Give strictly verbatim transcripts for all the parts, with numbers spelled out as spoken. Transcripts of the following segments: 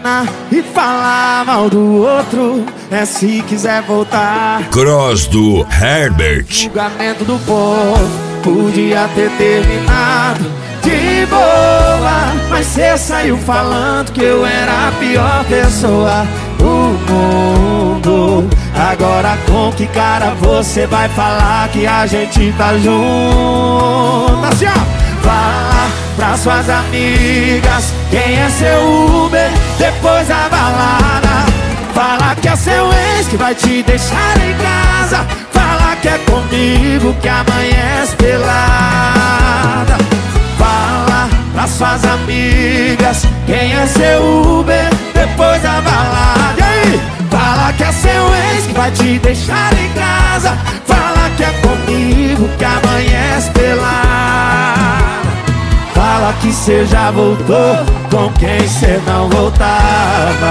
terminar e falar mal do outro é se quiser voltar. Cross do Herbert. Julgamento do povo, podia ter terminado de boa, mas cê saiu falando que eu era a pior pessoa do mundo. Agora com que cara você vai falar que a gente tá junto? Assim, ó. Fala pra suas amigas quem é seu Uber depois da balada. Fala que é seu ex que vai te deixar em casa. Fala que é comigo que amanhece pelada. Fala pra suas amigas quem é seu Uber depois da balada. E aí? Fala que é seu ex que vai te deixar em casa. Fala que é comigo que amanhece pelada. Fala que cê já voltou com quem cê não voltava.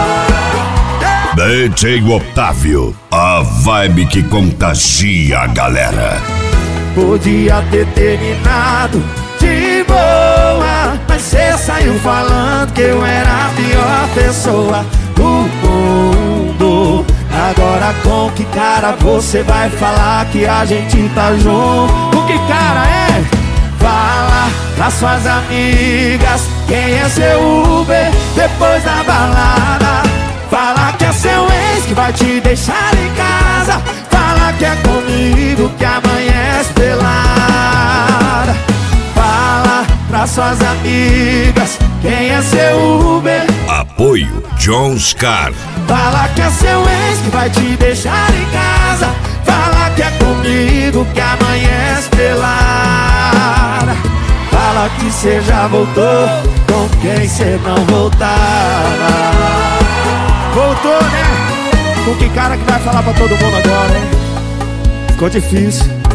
D J Otávio, a vibe que contagia a galera. Podia ter terminado de boa, mas cê saiu falando que eu era a pior pessoa do mundo. Agora com que cara você vai falar que a gente tá junto? Com que cara é? Fala pras suas amigas quem é seu Uber depois da balada. Fala que é seu ex que vai te deixar em casa. Fala que é comigo que amanhece pelada. Fala pras suas amigas quem é seu Uber. Apoio Jones Car. Fala que é seu ex que vai te deixar em casa. Fala que é comigo que amanhece pelada. Fala que cê já voltou com quem cê não voltava. Voltou, né? Com que cara que vai falar pra todo mundo agora, hein? Ficou difícil.